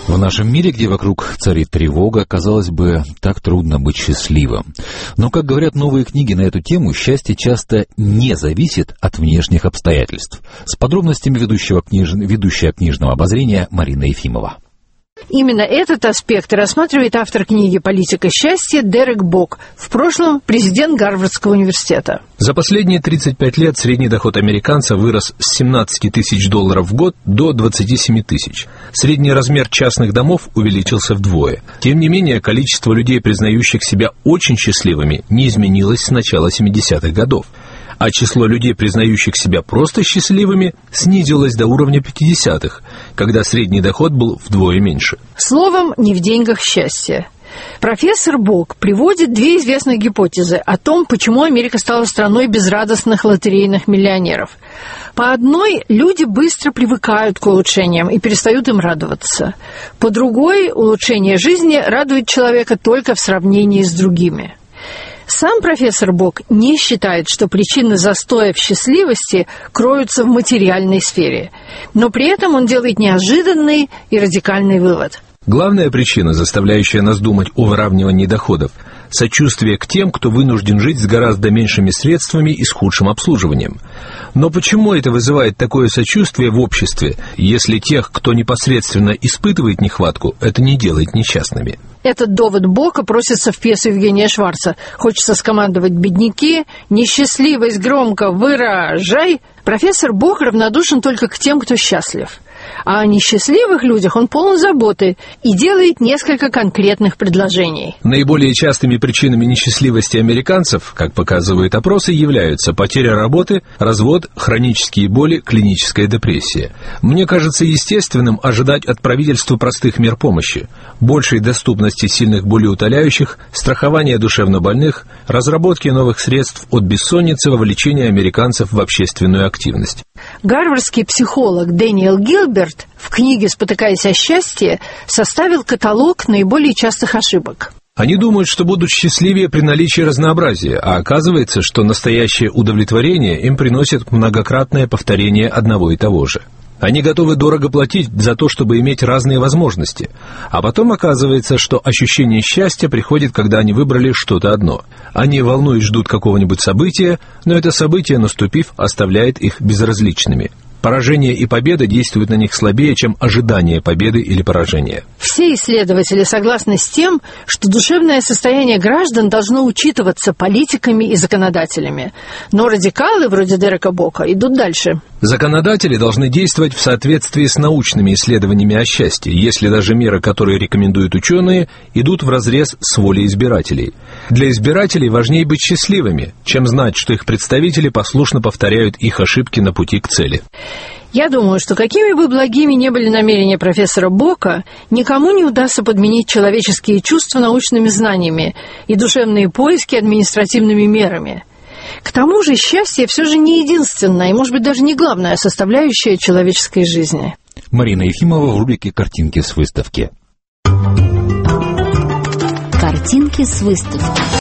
В нашем мире, где вокруг царит тревога, казалось бы, так трудно быть счастливым. Но, как говорят новые книги на эту тему, счастье часто не зависит от внешних обстоятельств. С подробностями ведущая книжного обозрения Марина Ефимова. Именно этот аспект рассматривает автор книги «Политика счастья» Дерек Бок, в прошлом президент Гарвардского университета. За последние 35 лет средний доход американца вырос с $17 тысяч в год до 27 тысяч. Средний размер частных домов увеличился вдвое. Тем не менее, количество людей, признающих себя очень счастливыми, не изменилось с начала 70-х годов. А число людей, признающих себя просто счастливыми, снизилось до уровня 50-х, когда средний доход был вдвое меньше. Словом, не в деньгах счастье. Профессор Бок приводит две известные гипотезы о том, почему Америка стала страной безрадостных лотерейных миллионеров. По одной, люди быстро привыкают к улучшениям и перестают им радоваться. По другой, улучшение жизни радует человека только в сравнении с другими. Сам профессор Бок не считает, что причины застоя в счастливости кроются в материальной сфере. Но при этом он делает неожиданный и радикальный вывод. Главная причина, заставляющая нас думать о выравнивании доходов – сочувствие к тем, кто вынужден жить с гораздо меньшими средствами и с худшим обслуживанием. Но почему это вызывает такое сочувствие в обществе, если тех, кто непосредственно испытывает нехватку, это не делает несчастными? Этот довод Бока просится в пьесу Евгения Шварца. Хочется скомандовать бедняки, несчастливость громко выражай. Профессор Бок равнодушен только к тем, кто счастлив. А о несчастливых людях он полон заботы и делает несколько конкретных предложений. Наиболее частыми причинами несчастливости американцев, как показывают опросы, являются потеря работы, развод, хронические боли, клиническая депрессия. Мне кажется естественным ожидать от правительства простых мер помощи, большей доступности сильных болеутоляющих, страхования душевнобольных, разработки новых средств от бессонницы, вовлечения американцев в общественную активность. Гарвардский психолог Дэниел Гилберт в книге «Спотыкаясь о счастье» составил каталог наиболее частых ошибок. Они думают, что будут счастливее при наличии разнообразия, а оказывается, что настоящее удовлетворение им приносит многократное повторение одного и того же. Они готовы дорого платить за то, чтобы иметь разные возможности. А потом оказывается, что ощущение счастья приходит, когда они выбрали что-то одно. Они, волнуясь, ждут какого-нибудь события, но это событие, наступив, оставляет их безразличными. Поражение и победа действуют на них слабее, чем ожидание победы или поражения. Все исследователи согласны с тем, что душевное состояние граждан должно учитываться политиками и законодателями. Но радикалы, вроде Дерека Бока, идут дальше. Законодатели должны действовать в соответствии с научными исследованиями о счастье, если даже меры, которые рекомендуют ученые, идут вразрез с волей избирателей. Для избирателей важнее быть счастливыми, чем знать, что их представители послушно повторяют их ошибки на пути к цели. Я думаю, что какими бы благими ни были намерения профессора Бока, никому не удастся подменить человеческие чувства научными знаниями и душевные поиски административными мерами. К тому же счастье все же не единственная и, может быть, даже не главная составляющая человеческой жизни. Марина Ефимова в рубрике «Картинки с выставки». Картинки с выставки.